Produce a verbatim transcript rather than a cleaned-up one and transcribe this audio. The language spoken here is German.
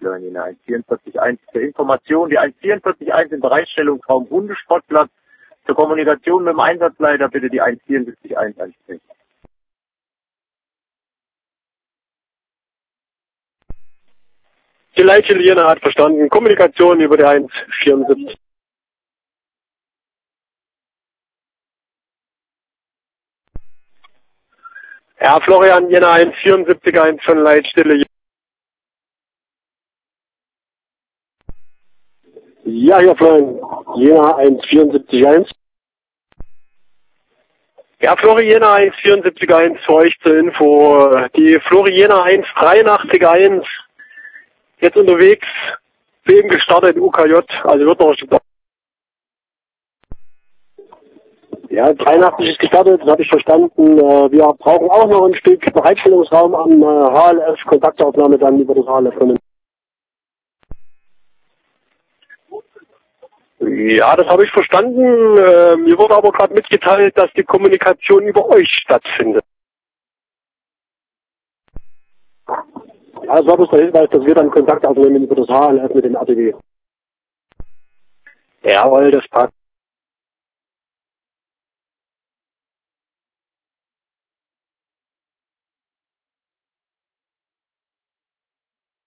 Florian Jena, eins vierundvierzig eins zur Information, die eins vierundvierzig eins im Bereitstellungsraum Hundesportplatz. Zur Kommunikation mit dem Einsatzleiter bitte die eins vierundsiebzig eins ansprechen. Die Leitstelle Jena hat verstanden. Kommunikation über die eins vierundsiebzig. Ja, Florian Jena eins vierundsiebzig eins von Leitstelle Jena. Ja, hier Florian Jena eins vierundsiebzig eins. Ja, Florian Jena eins vierundsiebzig eins für euch zur Info. Die Florian Jena eins dreiundachtzig eins jetzt unterwegs, eben gestartet U K J, also wird noch ein Stück. Ja, dreiundachtzig ist gestartet, das habe ich verstanden. Wir brauchen auch noch ein Stück Bereitstellungsraum am H L F, Kontaktaufnahme dann über das H L F. Ja, das habe ich verstanden. Äh, mir wurde aber gerade mitgeteilt, dass die Kommunikation über euch stattfindet. Ja, das war bloß der Hinweis, dass wir dann Kontakt aufnehmen über das H L F mit dem R T W. Jawohl, das passt.